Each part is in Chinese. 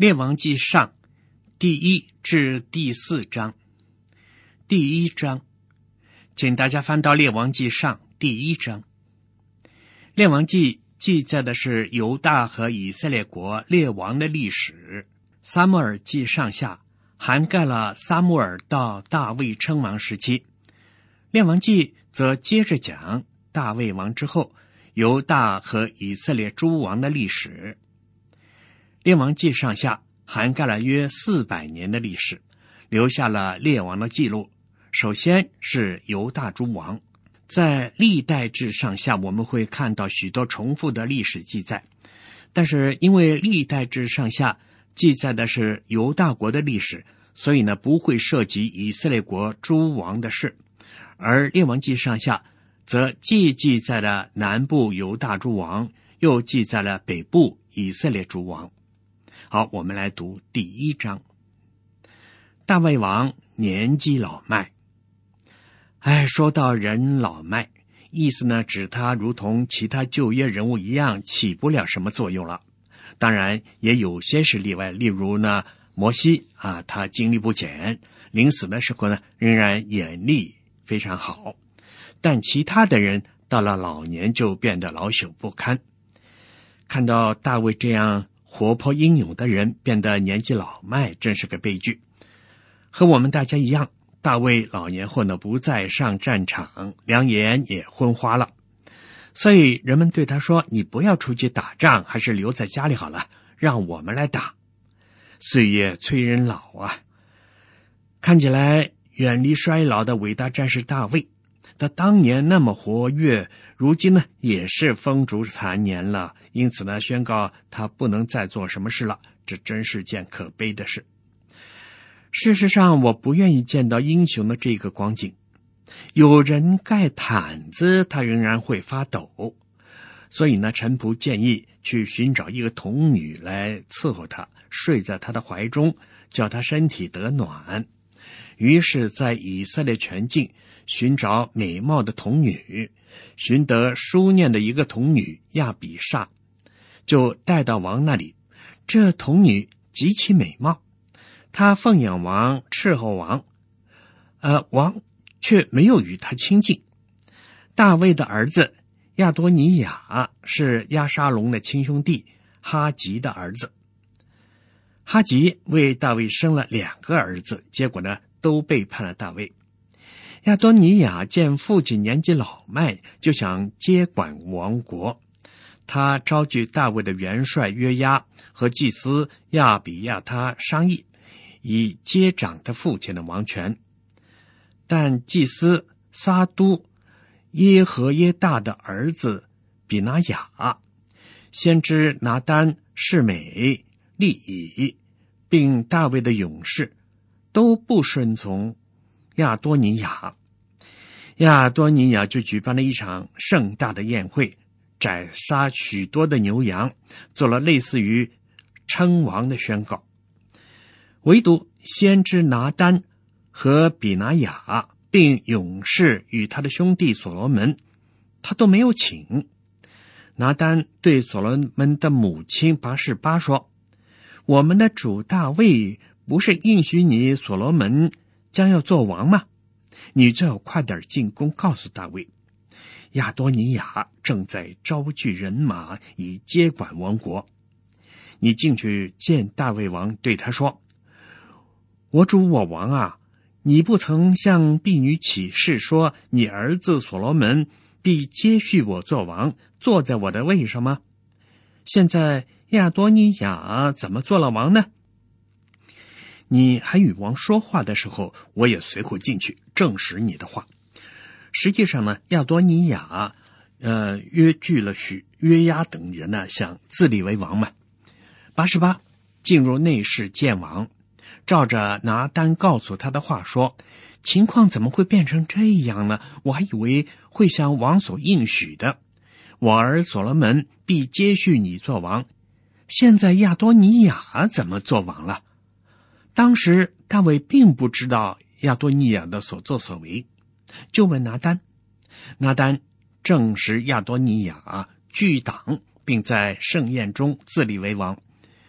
列王纪上第1至第4章。第1章，请大家翻到列王纪上第1章。列王纪记载的是犹大和以色列国列王的历史。撒母耳记上下涵盖了撒母耳到大卫称王时期。列王纪则接着讲大卫王之后犹大和以色列诸王的历史。列王纪上下涵盖了约400年的历史，留下了列王的记录。首先是犹大诸王，在历代志上下我们会看到许多重复的历史记载，但是因为历代志上下记载的是犹大国的历史，所以呢不会涉及以色列国诸王的事，而列王纪上下则既记载了南部犹大诸王，又记载了北部以色列诸王。好，我们来读第1章。大卫王年纪老迈。说到人老迈，意思呢指他如同其他旧约人物一样起不了什么作用了。当然也有些是例外，例如呢摩西他经历不减，临死的时候呢仍然眼力非常好，但其他的人到了老年就变得老朽不堪。看到大卫这样活泼英勇的人变得年纪老迈，真是个悲剧。和我们大家一样，大卫老年后呢不再上战场，两眼也昏花了，所以人们对他说，你不要出去打仗，还是留在家里好了，让我们来打。岁月催人老啊，看起来远离衰老的伟大战士大卫，他当年那么活跃，如今呢也是风烛残年了，因此呢宣告他不能再做什么事了，这真是件可悲的事。事实上我不愿意见到英雄的这个光景，有人盖毯子他仍然会发抖，所以呢臣仆建议去寻找一个童女来伺候他，睡在他的怀中，叫他身体得暖。于是在以色列全境寻找美貌的童女，寻得书念的一个童女亚比煞，就带到王那里。这童女极其美貌，她奉养王，伺候王，王却没有与她亲近。大卫的儿子亚多尼雅是押沙龙的亲兄弟哈吉的儿子，哈吉为大卫生了2个儿子，结果呢都背叛了大卫。亚多尼雅见父亲年纪老迈，就想接管王国。他召集大卫的元帅约押和祭司亚比亚他商议，以接掌他父亲的王权。但祭司撒都耶和耶大的儿子比拿雅、先知拿单、示每、利以，并大卫的勇士都不顺从亚多尼雅。亚多尼雅就举办了一场盛大的宴会，宰杀许多的牛羊，做了类似于称王的宣告。唯独先知拿单和比拿雅并勇士与他的兄弟所罗门，他都没有请。拿单对所罗门的母亲拔示巴说，我们的主大卫不是应许你所罗门将要做王吗？你最好快点进宫告诉大卫，亚多尼雅正在招聚人马以接管王国。你进去见大卫王，对他说，我主我王啊，你不曾向婢女起誓说，你儿子所罗门必接续我做王，坐在我的位上吗？现在亚多尼雅怎么做了王呢？你还与王说话的时候，我也随后进去证实你的话。实际上呢，亚多尼雅约聚了约押等人呢，想自立为王嘛。88进入内室见王，照着拿单告诉他的话说，情况怎么会变成这样呢？我还以为会像王所应许的，我儿所罗门必接续你做王，现在亚多尼雅怎么做王了？当时大卫并不知道亚多尼雅的所作所为，就问拿单。拿单证实亚多尼雅拒党，并在盛宴中自立为王，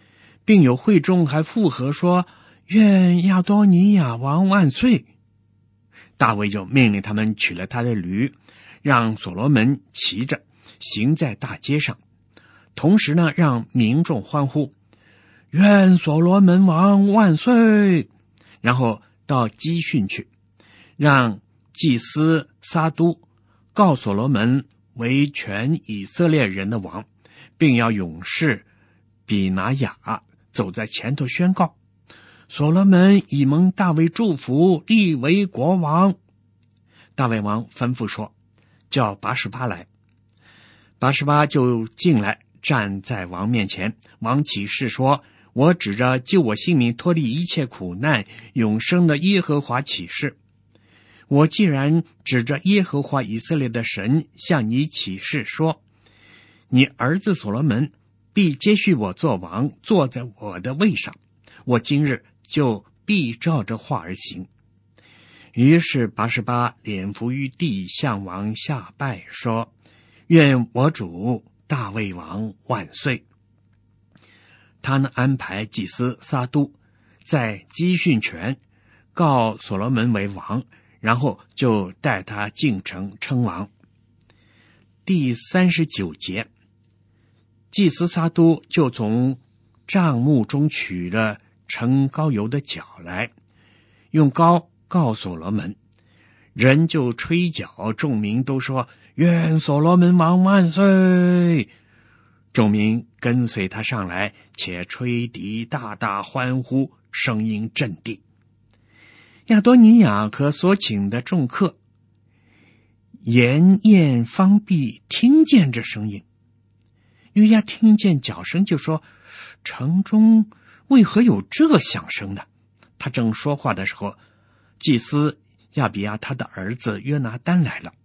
并有会众还附和说：愿亚多尼亚王万岁。大卫就命令他们取了他的驴，让所罗门骑着行在大街上，同时呢，让民众欢呼：愿所罗门王万岁！然后到基训去，让祭司撒都告所罗门为全以色列人的王，并要勇士比拿雅走在前头宣告：所罗门已蒙大卫祝福，立为国王。大卫王吩咐说：叫拔示巴来。拔示巴就进来，站在王面前。王起誓说：我指着救我性命、脱离一切苦难、永生的耶和华起誓，我既然指着耶和华以色列的神向你起誓说，你儿子所罗门必接续我做王，坐在我的位上，我今日就必照着话而行。于是拔示巴脸伏于地，向王下拜，说：愿我主大卫王万岁。他呢，安排祭司撒都在基训泉告所罗门为王，然后就带他进城称王。第39节，祭司撒都就从帐幕中取了盛膏油的角来，用膏告所罗门，人就吹角，众民都说：愿所罗门王万岁！众民跟随他上来，且吹笛，大大欢呼，声音震地。亚多尼雅和所请的众客沿宴方毕，听见这声音。约押听见角声，就说：城中为何有这响声呢？他正说话的时候，祭司亚比亚他的儿子约拿单来了。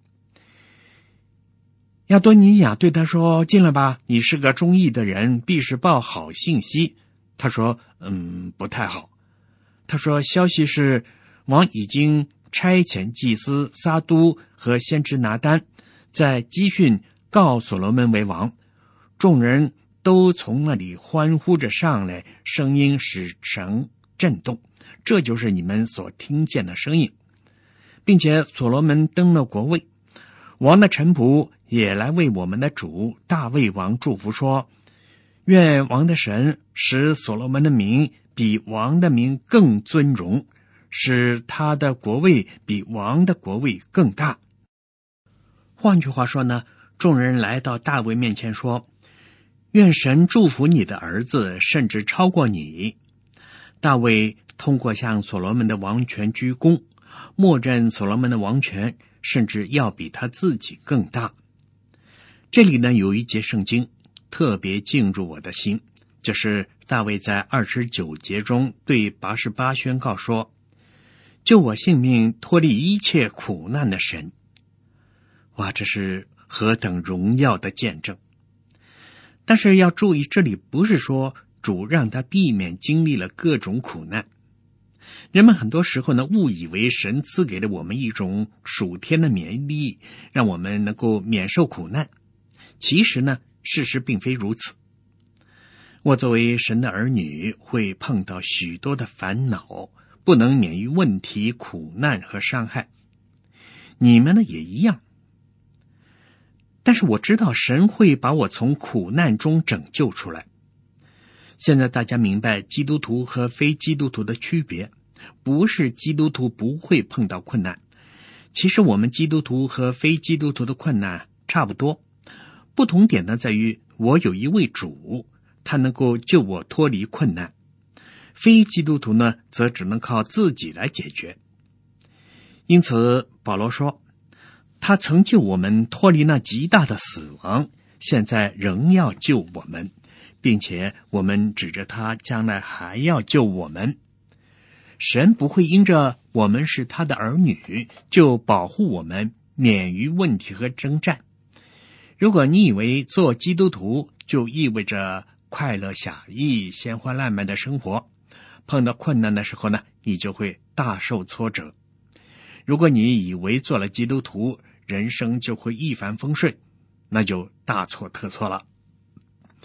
亚多尼雅对他说：进来吧，你是个忠义的人，必是报好信息。他说：不太好。他说：消息是王已经差遣祭司撒都和先知拿单在基训告所罗门为王，众人都从那里欢呼着上来，声音使城震动，这就是你们所听见的声音。并且所罗门登了国位，王的臣仆也来为我们的主大卫王祝福说：愿王的神使所罗门的名比王的名更尊荣，使他的国位比王的国位更大。换句话说呢，众人来到大卫面前说：愿神祝福你的儿子，甚至超过你。大卫通过向所罗门的王权鞠躬，默认所罗门的王权甚至要比他自己更大。这里呢，有一节圣经特别进入我的心，就是大卫在29节中对拔示巴宣告说：救我性命、脱离一切苦难的神。哇，这是何等荣耀的见证！但是要注意，这里不是说主让他避免经历了各种苦难。人们很多时候呢，误以为神赐给了我们一种属天的免疫力，让我们能够免受苦难。其实呢，事实并非如此。我作为神的儿女，会碰到许多的烦恼，不能免于问题、苦难和伤害。你们呢也一样。但是我知道神会把我从苦难中拯救出来。现在大家明白基督徒和非基督徒的区别，不是基督徒不会碰到困难，其实我们基督徒和非基督徒的困难差不多，不同点呢在于我有一位主，他能够救我脱离困难，非基督徒呢则只能靠自己来解决。因此保罗说，他曾救我们脱离那极大的死亡，现在仍要救我们，并且我们指着他将来还要救我们。神不会因着我们是他的儿女就保护我们免于问题和征战。如果你以为做基督徒就意味着快乐侠义、鲜花烂漫的生活，碰到困难的时候呢，你就会大受挫折。如果你以为做了基督徒人生就会一帆风顺，那就大错特错了。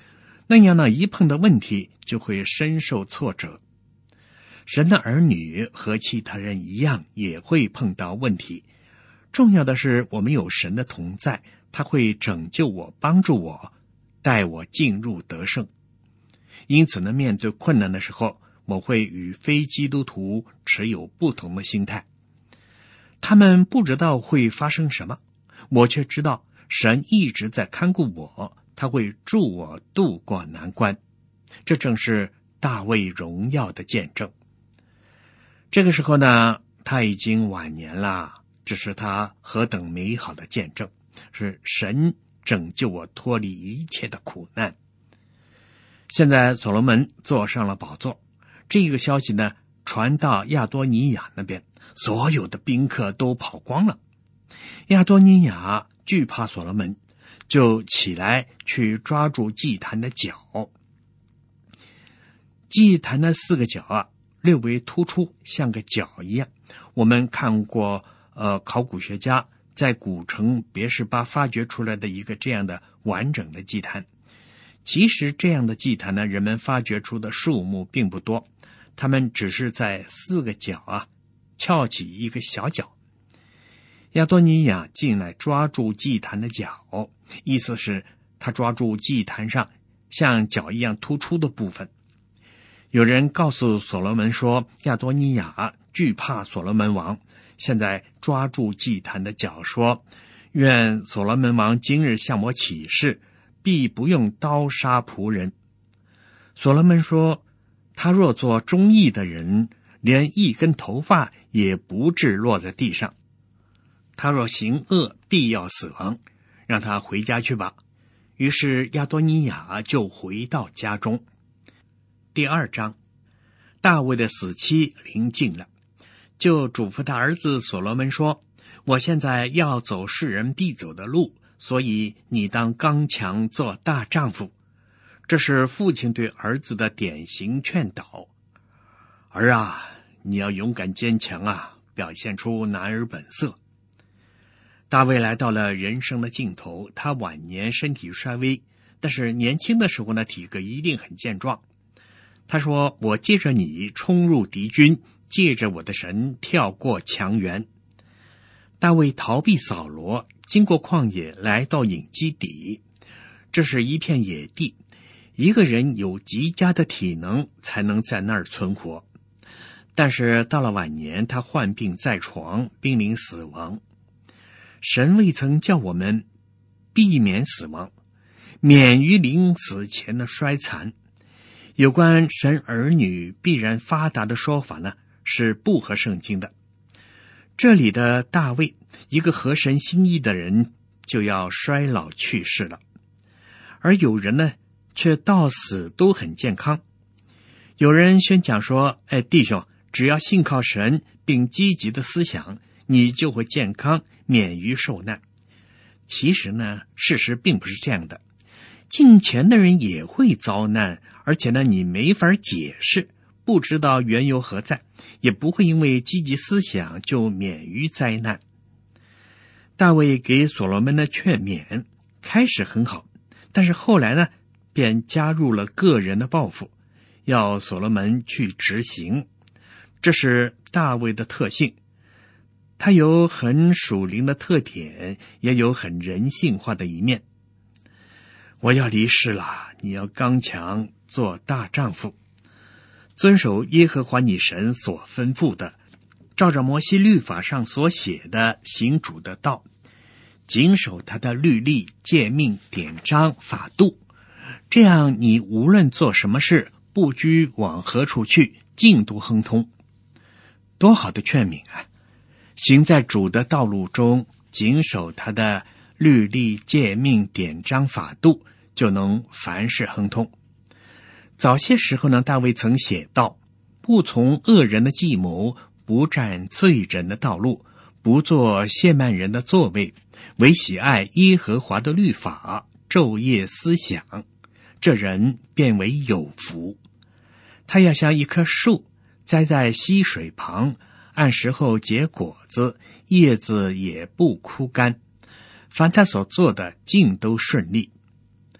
那样呢，一碰到问题就会深受挫折。神的儿女和其他人一样，也会碰到问题。重要的是，我们有神的同在，他会拯救我，帮助我，带我进入得胜。因此呢，面对困难的时候，我会与非基督徒持有不同的心态。他们不知道会发生什么，我却知道神一直在看顾我，他会助我渡过难关。这正是大卫荣耀的见证。这个时候呢，他已经晚年了，这是他何等美好的见证，是神拯救我脱离一切的苦难。现在所罗门坐上了宝座，这个消息呢传到亚多尼亚那边，所有的宾客都跑光了。亚多尼亚惧怕所罗门，就起来去抓住祭坛的角。祭坛的4个角啊，略微突出，像个角一样。我们看过考古学家在古城别是巴发掘出来的一个这样的完整的祭坛。其实这样的祭坛呢，人们发掘出的数目并不多，他们只是在4个角啊翘起一个小角。亚多尼亚进来抓住祭坛的角，意思是他抓住祭坛上像角一样突出的部分。有人告诉所罗门说，亚多尼亚惧怕所罗门王，现在抓住祭坛的角，说愿所罗门王今日向我起誓，必不用刀杀仆人。所罗门说，他若做忠义的人，连一根头发也不致落在地上。他若行恶，必要死亡，让他回家去吧。于是亚多尼亚就回到家中。第2章，大卫的死期临近了，就嘱咐他儿子所罗门说，我现在要走世人必走的路，所以你当刚强做大丈夫。这是父亲对儿子的典型劝导。儿啊，你要勇敢坚强啊，表现出男儿本色。大卫来到了人生的尽头，他晚年身体衰微，但是年轻的时候呢，体格一定很健壮。他说，我借着你冲入敌军，借着我的神跳过墙垣。大卫逃避扫罗，经过旷野来到隐基底，这是一片野地，一个人有极佳的体能才能在那儿存活。但是到了晚年，他患病在床，濒临死亡。神未曾叫我们避免死亡，免于临死前的衰残。有关神儿女必然发达的说法呢，是不合圣经的。这里的大卫，一个合神心意的人，就要衰老去世了。而有人呢，却到死都很健康。有人宣讲说，弟兄，只要信靠神，并积极的思想，你就会健康，免于受难。其实呢，事实并不是这样的。敬虔的人也会遭难，而且呢，你没法解释，不知道缘由何在，也不会因为积极思想就免于灾难。大卫给所罗门的劝勉开始很好，但是后来呢，便加入了个人的抱负，要所罗门去执行。这是大卫的特性，他有很属灵的特点，也有很人性化的一面。我要离世了，你要刚强做大丈夫，遵守耶和华你神所吩咐的，照着摩西律法上所写的行主的道，谨守他的律例、诫命、典章、法度，这样你无论做什么事，不拘往何处去，尽都亨通。多好的劝勉啊！行在主的道路中，谨守他的律例、诫命、典章、法度，就能凡事亨通。早些时候呢，大卫曾写道，不从恶人的计谋，不占罪人的道路，不做亵慢人的座位，唯喜爱耶和华的律法，昼夜思想，这人便为有福。他要像一棵树栽在溪水旁，按时候结果子，叶子也不枯干，凡他所做的尽都顺利。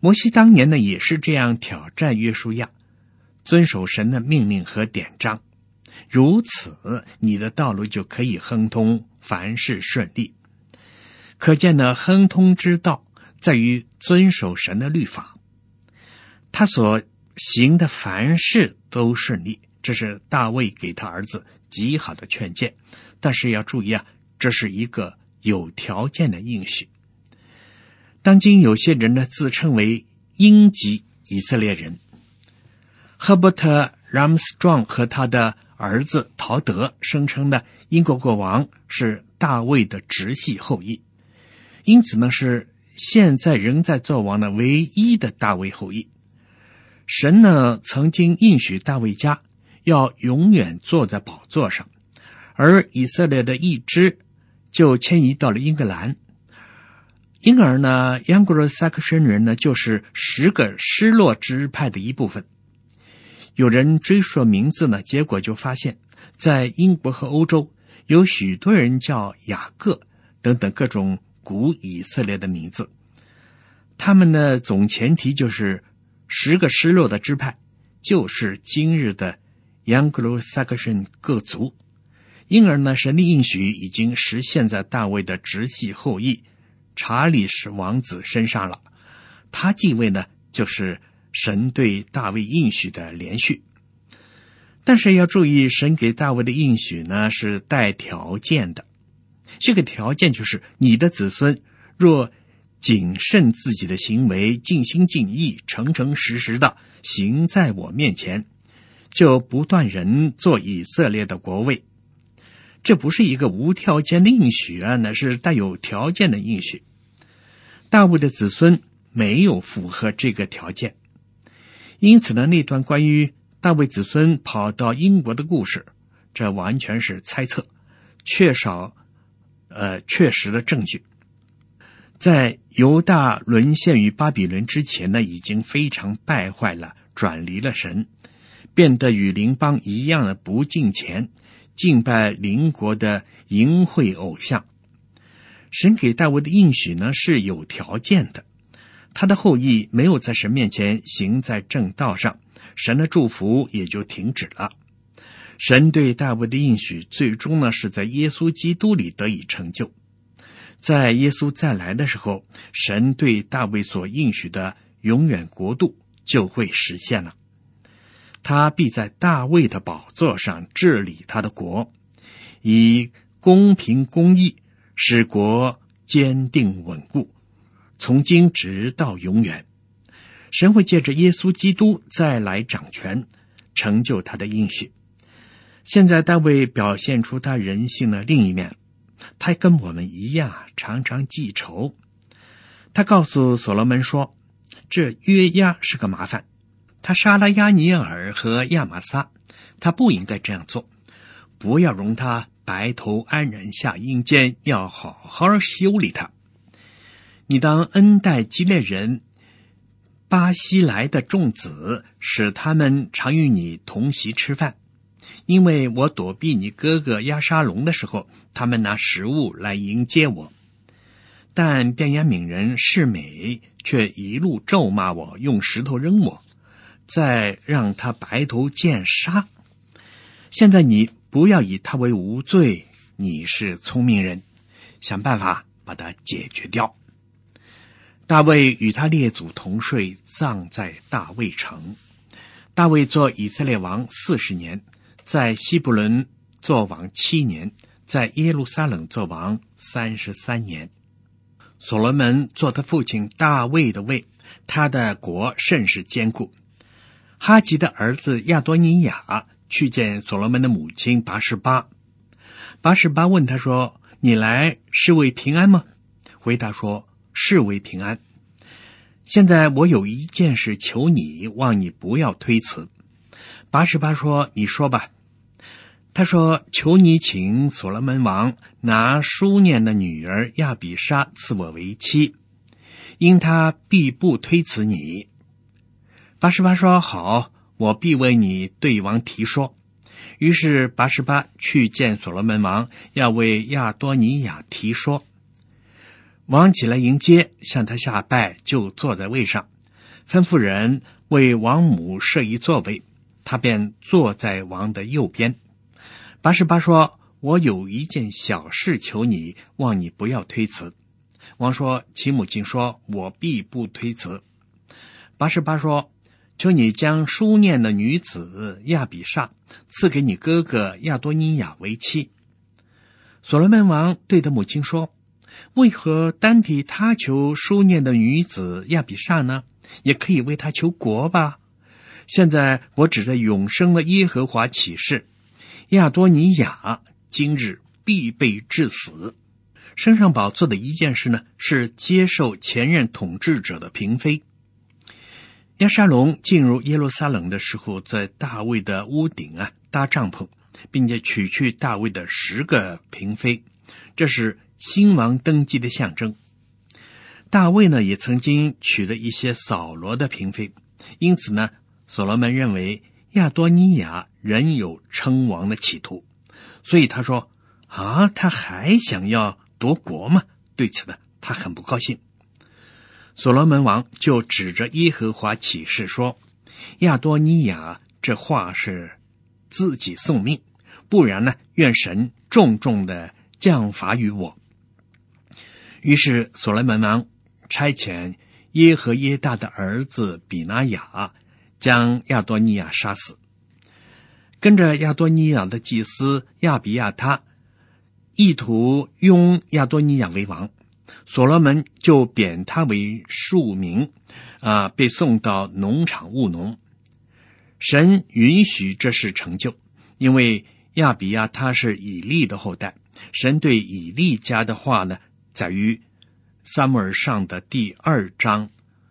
摩西当年呢也是这样挑战约书亚，遵守神的命令和典章，如此你的道路就可以亨通，凡事顺利。可见呢，亨通之道在于遵守神的律法，他所行的凡事都顺利，这是大卫给他儿子极好的劝诫。但是要注意啊，这是一个有条件的应许。当今有些人呢自称为英籍以色列人，赫伯特·拉姆斯壮和他的儿子陶德声称的英国国王是大卫的直系后裔，因此呢是现在仍在作王的唯一的大卫后裔。神呢曾经应许大卫家要永远坐在宝座上，而以色列的一支就迁移到了英格兰，因而呢盎格鲁撒克逊人呢就是10个失落支派的一部分。有人追溯名字呢，结果就发现在英国和欧洲有许多人叫雅各等等各种古以色列的名字，他们的总前提就是10个失落的支派就是今日的盎格鲁撒克逊各族。因而呢，神的应许已经实现在大卫的直系后裔查理士王子身上了。他继位呢，就是神对大卫应许的连续。但是要注意，神给大卫的应许呢是带条件的。这个条件就是你的子孙若谨慎自己的行为，尽心尽意，诚诚实实的行在我面前，就不断人做以色列的国位。这不是一个无条件的应许啊，那是带有条件的应许。大卫的子孙没有符合这个条件，因此呢，那段关于大卫子孙跑到英国的故事，这完全是猜测，缺少确实的证据。在犹大沦陷于巴比伦之前呢，已经非常败坏了，转离了神，变得与邻邦一样的不敬虔，敬拜邻国的淫秽偶像。神给大卫的应许呢是有条件的，他的后裔没有在神面前行在正道上，神的祝福也就停止了。神对大卫的应许最终呢是在耶稣基督里得以成就。在耶稣再来的时候，神对大卫所应许的永远国度就会实现了。他必在大卫的宝座上治理他的国，以公平公义使国坚定稳固，从今直到永远。神会借着耶稣基督再来掌权，成就他的应许。现在大卫表现出他人性的另一面，他跟我们一样常常记仇。他告诉所罗门说，这约押是个麻烦，他杀了亚尼尔和亚玛撒，他不应该这样做，不要容他白头安然下阴间，要好好修理他。你当恩待基列人巴西来的众子，使他们常与你同席吃饭，因为我躲避你哥哥押沙龙的时候，他们拿食物来迎接我。但便雅悯人示每却一路咒骂我，用石头扔我，再让他白头见杀。现在你不要以他为无罪，你是聪明人，想办法把他解决掉。大卫与他列祖同睡，葬在大卫城。大卫做以色列王40年，在希伯伦做王7年，在耶路撒冷做王33年。所罗门做他父亲大卫的位，他的国甚是坚固。哈吉的儿子亚多尼雅去见所罗门的母亲拔示巴。拔示巴问他说，你来是为平安吗？回答说，是为平安。现在我有一件事求你，望你不要推辞。拔示巴说，你说吧。他说，求你请所罗门王拿书念的女儿亚比莎赐我为妻，因他必不推辞你。拔示巴说，好，我必为你对王提说。于是拔示巴去见所罗门王，要为亚多尼雅提说。王起来迎接，向他下拜，就坐在位上。 吩咐人为王母设一座位，他便坐在王的右边。拔示巴说：我有一件小事求你，望你不要推辞。王说：其母亲说，我必不推辞。拔示巴说：求你将书念的女子亚比煞赐给你哥哥亚多尼雅为妻。所罗门王对他母亲说：为何单替他求书念的女子亚比煞呢？也可以为他求国吧。现在我指着永生的耶和华起誓，亚多尼雅今日必被致死。升上宝座的一件事呢，是接受前任统治者的嫔妃。押沙龙进入耶路撒冷的时候，在大卫的屋顶搭帐篷，并且娶去大卫的10个嫔妃，这是新王登基的象征。大卫呢，也曾经娶了一些扫罗的嫔妃，因此呢，所罗门认为亚多尼雅仍有称王的企图，所以他说他还想要夺国吗？对此呢，他很不高兴。所罗门王就指着耶和华起誓说：亚多尼雅这话是自己送命，不然呢，愿神重重的降罚于我。于是所罗门王差遣耶和耶大的儿子比拿雅将亚多尼雅杀死。跟着亚多尼雅的祭司亚比亚他意图拥亚多尼雅为王，所罗门就贬他为庶民，被送到农场务农。神允许这事成就，因为亚比亚他是以利的后代。神对以利家的话呢，在于撒母耳上的第2章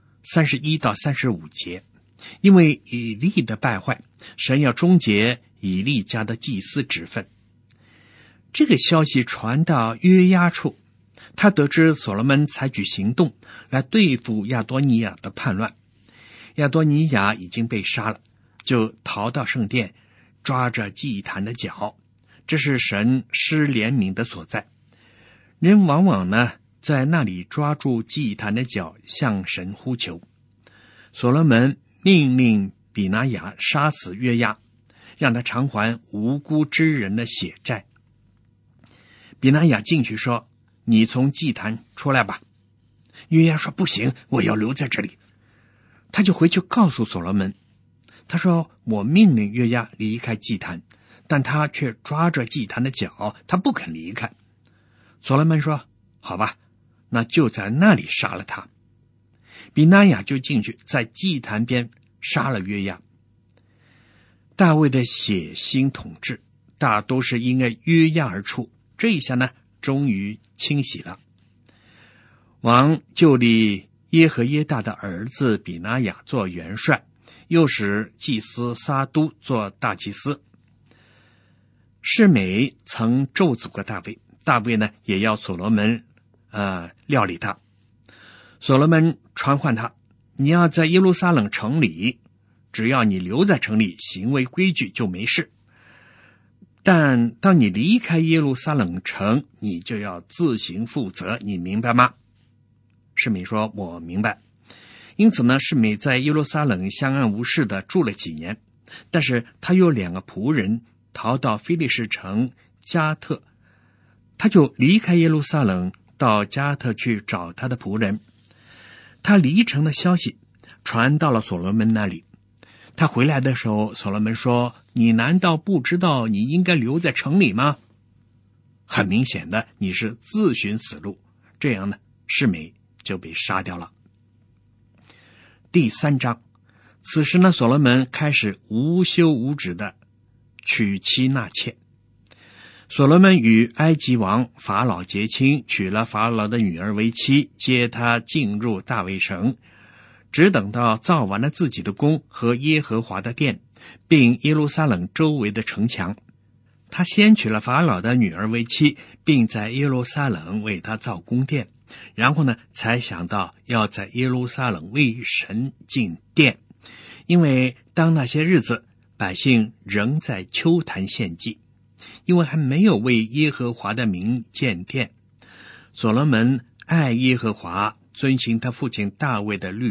31到35节。因为以利的败坏，神要终结以利家的祭司职分。这个消息传到约押处，他得知所罗门采取行动来对付亚多尼雅的叛乱。亚多尼雅已经被杀了，就逃到圣殿，抓着祭坛的脚。这是神施怜悯的所在。人往往呢，在那里抓住祭坛的脚，向神呼求。所罗门命令比拿雅杀死约押，让他偿还无辜之人的血债。比拿雅进去说：你从祭坛出来吧。约押说：不行，我要留在这里。他就回去告诉所罗门，他说：我命令约押离开祭坛，但他却抓着祭坛的脚，他不肯离开。所罗门说：好吧，那就在那里杀了他。比拿雅就进去，在祭坛边杀了约押。大卫的血腥统治大都是因为约押而出，这一下呢，终于清洗了。王就立耶和耶大的儿子比拿雅做元帅，又使祭司撒都做大祭司。示每曾咒诅过大卫，大卫呢也要所罗门料理他。所罗门传唤他：你要在耶路撒冷城里，只要你留在城里，行为规矩就没事。但当你离开耶路撒冷城，你就要自行负责，你明白吗？示每说：我明白。因此呢，示每在耶路撒冷相安无事的住了几年，但是他有2个仆人逃到非利士城加特，他就离开耶路撒冷到加特去找他的仆人。他离城的消息传到了所罗门那里。他回来的时候，所罗门说：你难道不知道你应该留在城里吗？很明显的，你是自寻死路。这样呢，示每就被杀掉了。第3章，此时呢，所罗门开始无休无止的娶妻纳妾。所罗门与埃及王法老结亲，娶了法老的女儿为妻，接他进入大卫城，只等到造完了自己的宫和耶和华的殿，并耶路撒冷周围的城墙。他先娶了法老的女儿为妻，并在耶路撒冷为他造宫殿，然后呢，才想到要在耶路撒冷为神进殿，因为当那些日子，百姓仍在丘坛献祭，因为还没有为耶和华的名建殿。所罗门爱耶和华，遵行他父亲大卫的律例，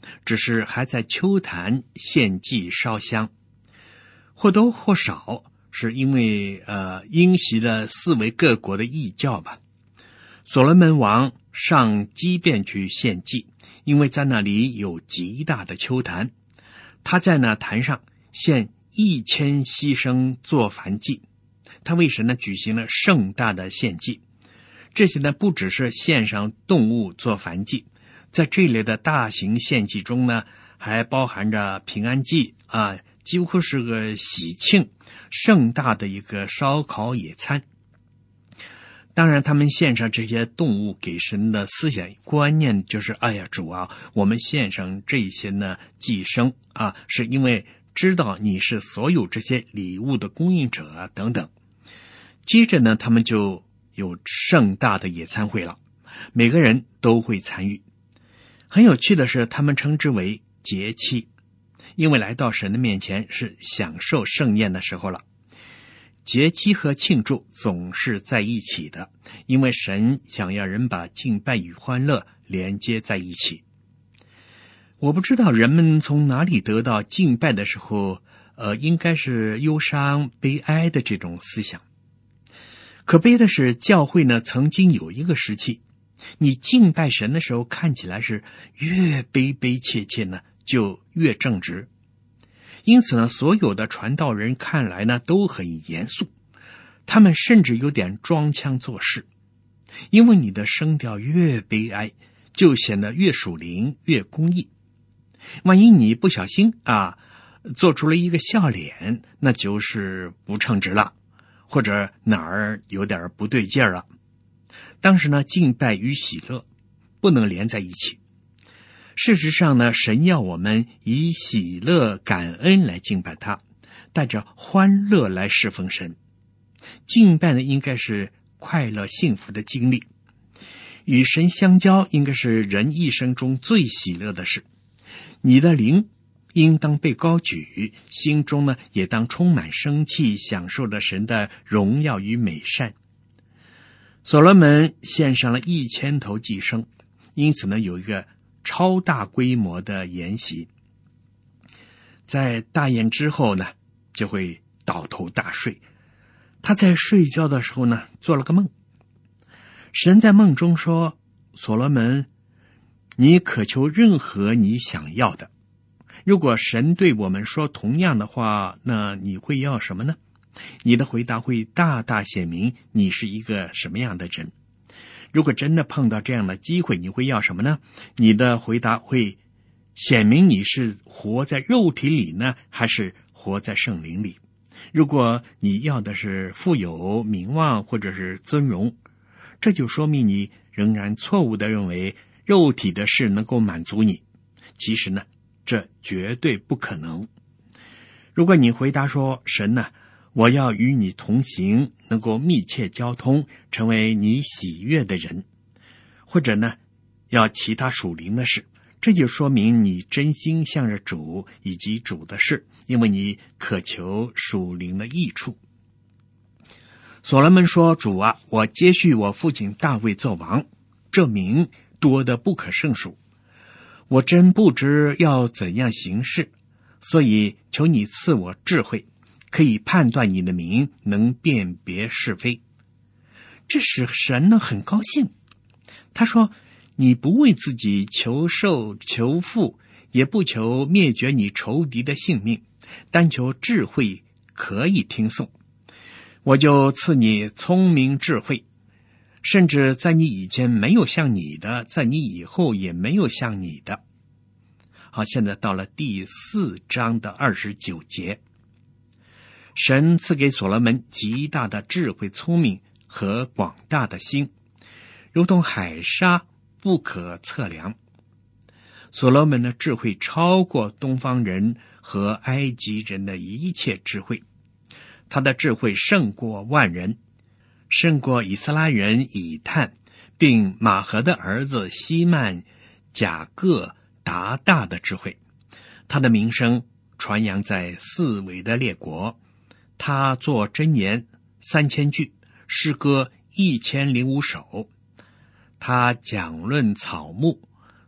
只是还在秋坛献祭烧香，或多或少是因为因袭了四围各国的异教吧。所罗门王上基遍去献祭，因为在那里有极大的秋坛，他在那坛上献1000牺牲做燔祭。他为神呢举行了盛大的献祭，这些呢不只是献上动物做燔祭，在这类的大型献祭中呢，还包含着平安祭几乎是个喜庆盛大的一个烧烤野餐。当然他们献上这些动物给神的思想观念就是，哎呀主啊，我们献上这些呢祭牲是因为知道你是所有这些礼物的供应者等等。接着呢，他们就有盛大的野餐会了，每个人都会参与。很有趣的是，他们称之为节期，因为来到神的面前是享受盛宴的时候了。节期和庆祝总是在一起的，因为神想要人把敬拜与欢乐连接在一起。我不知道人们从哪里得到敬拜的时候应该是忧伤悲哀的这种思想。可悲的是，教会呢曾经有一个时期，你敬拜神的时候看起来是越悲悲切切呢就越正直，因此呢所有的传道人看来呢都很严肃，他们甚至有点装腔作势。因为你的声调越悲哀，就显得越属灵越公义。万一你不小心做出了一个笑脸，那就是不称职了，或者哪儿有点不对劲儿了。当时呢，敬拜与喜乐不能连在一起。事实上呢，神要我们以喜乐感恩来敬拜他，带着欢乐来侍奉神。敬拜呢，应该是快乐幸福的经历，与神相交应该是人一生中最喜乐的事。你的灵应当被高举，心中呢也当充满生气，享受着神的荣耀与美善。所罗门献上了1000头祭牲，因此呢有一个超大规模的筵席。在大宴之后呢，就会倒头大睡。他在睡觉的时候呢，做了个梦。神在梦中说：所罗门，你渴求任何你想要的。如果神对我们说同样的话，那你会要什么呢？你的回答会大大显明你是一个什么样的人。如果真的碰到这样的机会，你会要什么呢？你的回答会显明你是活在肉体里呢，还是活在圣灵里。如果你要的是富有、名望或者是尊荣，这就说明你仍然错误地认为肉体的事能够满足你。其实呢，这绝对不可能。如果你回答说：神呢，我要与你同行，能够密切交通，成为你喜悦的人，或者呢要其他属灵的事，这就说明你真心向着主以及主的事，因为你渴求属灵的益处。所罗门说：主啊，我接续我父亲大卫做王，这名多得不可胜数，我真不知要怎样行事，所以求你赐我智慧，可以判断你的名，能辨别是非。这使神呢很高兴。他说：你不为自己求寿求富，也不求灭绝你仇敌的性命，单求智慧可以听颂。我就赐你聪明智慧，甚至在你以前没有像你的，在你以后也没有像你的。好，现在到了第4章的29节。神赐给所罗门极大的智慧、聪明和广大的心，如同海沙不可测量。所罗门的智慧超过东方人和埃及人的一切智慧，他的智慧胜过万人，胜过以色列人以探，并马和的儿子希曼、甲各、达大的智慧。他的名声传扬在四围的列国。他作箴言3000句，诗歌1005首。他讲论草木，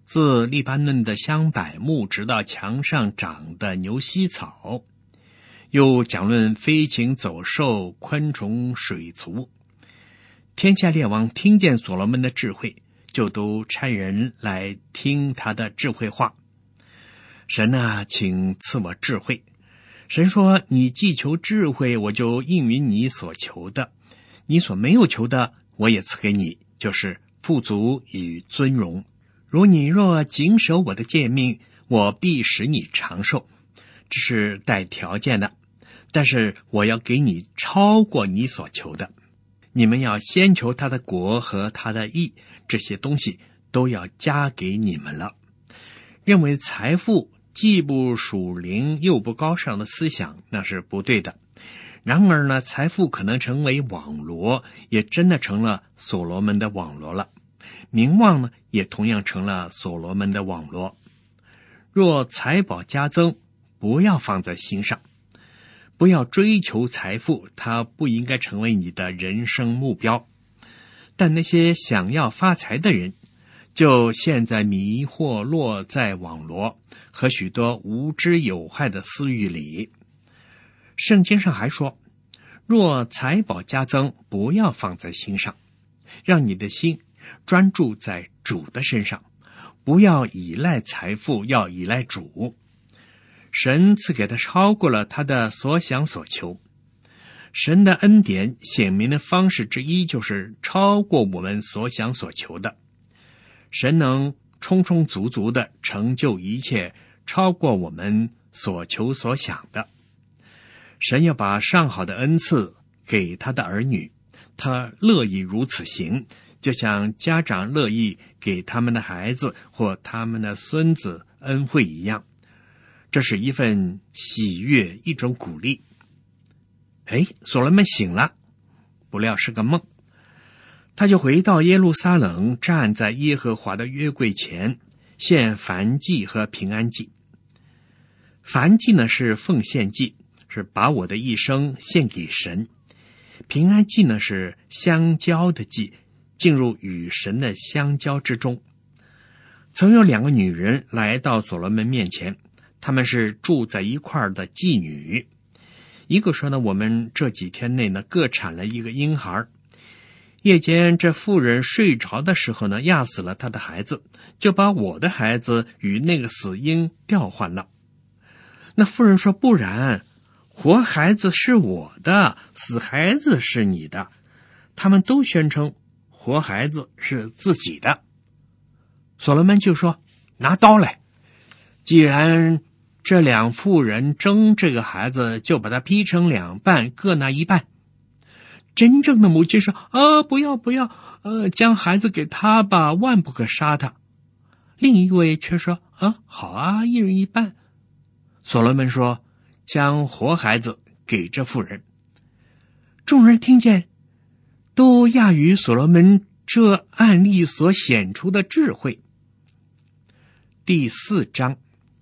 自黎巴嫩的香柏木直到墙上长的牛膝草，又讲论飞禽走兽、昆虫水族。天下列王听见所罗门的智慧，就都差人来听他的智慧话。神啊，请赐我智慧。神说，你既求智慧，我就应允你所求的，你所没有求的，我也赐给你，就是富足与尊荣。如你若谨守我的诫命，我必使你长寿。这是带条件的，但是我要给你超过你所求的。你们要先求他的国和他的义，这些东西都要加给你们了。认为财富既不属灵又不高尚的思想，那是不对的。然而呢，财富可能成为网罗，也真的成了所罗门的网罗了。名望呢，也同样成了所罗门的网罗。若财宝加增，不要放在心上，不要追求财富，它不应该成为你的人生目标。但那些想要发财的人，就陷在迷惑落在网罗和许多无知有害的私欲里。圣经上还说，若财宝加增，不要放在心上，让你的心专注在主的身上，不要依赖财富，要依赖主。神赐给他超过了他的所想所求。神的恩典显明的方式之一，就是超过我们所想所求的。神能充充足足的成就一切，超过我们所求所想的。神要把上好的恩赐给他的儿女，他乐意如此行，就像家长乐意给他们的孩子或他们的孙子恩惠一样。这是一份喜悦，一种鼓励。所罗门醒了，不料是个梦。他就回到耶路撒冷，站在耶和华的约柜前，献燔祭和平安祭。燔祭呢，是奉献祭，是把我的一生献给神。平安祭呢，是相交的祭，进入与神的相交之中。曾有两个女人来到所罗门面前，她们是住在一块儿的妓女。一个说呢，我们这几天内呢，各产了一个婴孩。夜间这妇人睡着的时候呢，压死了她的孩子，就把我的孩子与那个死婴调换了。那妇人说，不然，活孩子是我的，死孩子是你的。他们都宣称活孩子是自己的。所罗门就说，拿刀来，既然这两妇人争这个孩子，就把他劈成两半，各拿一半。真正的母亲说，不要，将孩子给他吧，万不可杀他。另一位却说，好啊，一人一半。所罗门说，将活孩子给这妇人。众人听见，都讶于所罗门这案例所显出的智慧。第四章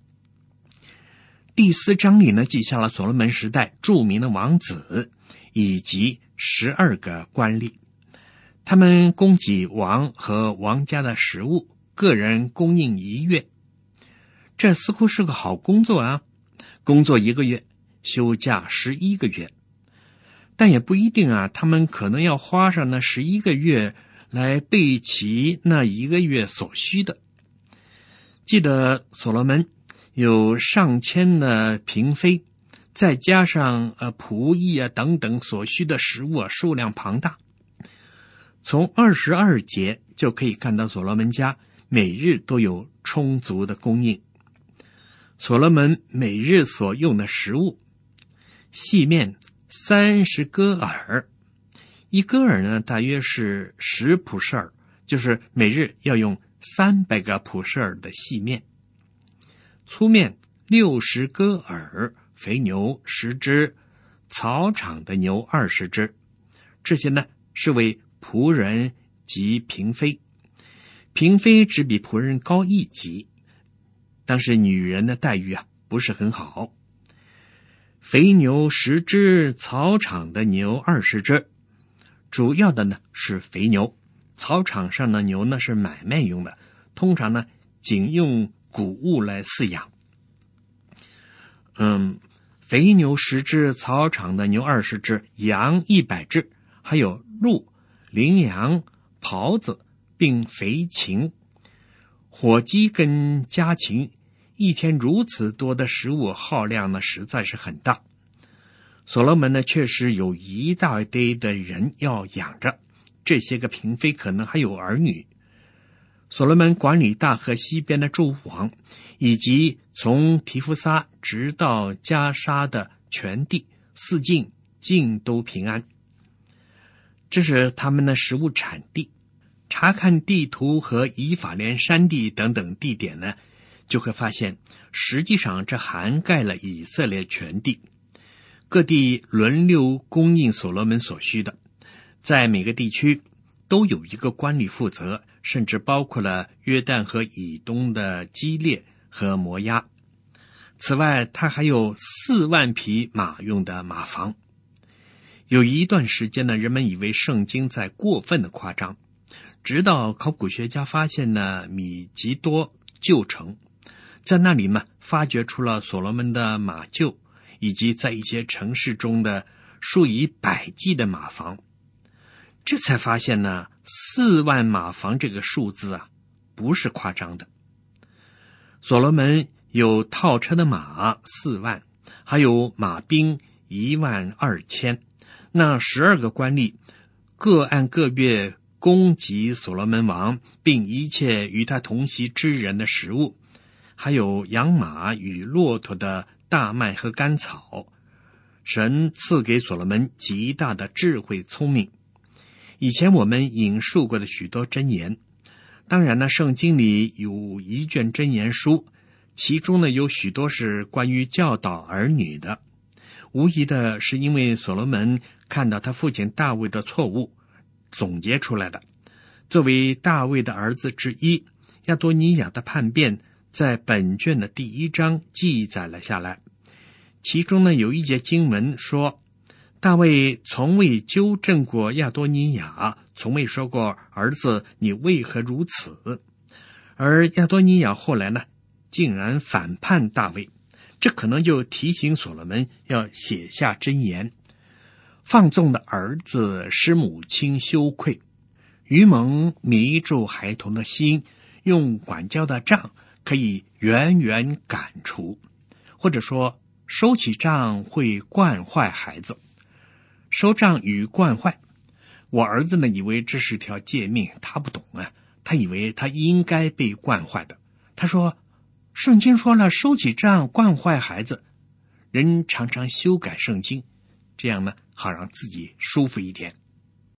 里呢，记下了所罗门时代著名的王子以及12个官吏，他们供给王和王家的食物，个人供应1月。这似乎是个好工作啊，工作1个月，休假11个月。但也不一定啊，他们可能要花上那11个月来备齐那1个月所需的。记得所罗门有上千的嫔妃，再加上仆役等等所需的食物数量庞大。从22节就可以看到所罗门家每日都有充足的供应。所罗门每日所用的食物，细面30戈尔，一戈尔呢大约是10普舍尔，就是每日要用300个普舍尔的细面。粗面60戈尔，肥牛10只，草场的牛20只。这些呢是为仆人及嫔妃，嫔妃只比仆人高1级，但是女人的待遇不是很好。肥牛10只，草场的牛20只。主要的呢是肥牛，草场上的牛呢是买卖用的，通常呢仅用谷物来饲养。肥牛10只，草场的牛20只，羊100只，还有鹿、羚羊、狍子，并肥禽、火鸡跟家禽。一天如此多的食物耗量呢，实在是很大。所罗门呢，确实有一大堆的人要养着，这些个嫔妃可能还有儿女。所罗门管理大河西边的诸王，以及从提夫撒直到加沙的全地，四境尽都平安。这是他们的食物产地。查看地图和以法莲山地等等地点呢，就会发现实际上这涵盖了以色列全地，各地轮流供应所罗门所需的，在每个地区都有一个官吏负责，甚至包括了约旦河以东的基列和摩押。此外，他还有4万匹马用的马房。有一段时间呢，人们以为圣经在过分的夸张，直到考古学家发现了米吉多旧城，在那里呢，发掘出了所罗门的马厩，以及在一些城市中的数以百计的马房。这才发现呢，4万马房这个数字啊，不是夸张的。所罗门有套车的马4万，还有马兵12000。那12个官吏各按各月供给所罗门王，并一切与他同席之人的食物，还有养马与骆驼的大麦和甘草。神赐给所罗门极大的智慧聪明。以前我们引述过的许多箴言，当然呢，圣经里有一卷箴言书，其中呢有许多是关于教导儿女的。无疑的是因为所罗门看到他父亲大卫的错误总结出来的。作为大卫的儿子之一，亚多尼亚的叛变在本卷的第1章记载了下来。其中呢有一节经文说，大卫从未纠正过亚多尼亚，从未说过儿子你为何如此。而亚多尼亚后来呢竟然反叛大卫，这可能就提醒所罗门要写下箴言。放纵的儿子使母亲羞愧，愚蒙迷住孩童的心，用管教的杖可以远远赶除，或者说收起杖会惯坏孩子。收杖与惯坏，我儿子呢以为这是条诫命，他不懂啊，他以为他应该被惯坏的。他说圣经说了收起杖惯坏孩子，人常常修改圣经，这样呢好让自己舒服一点。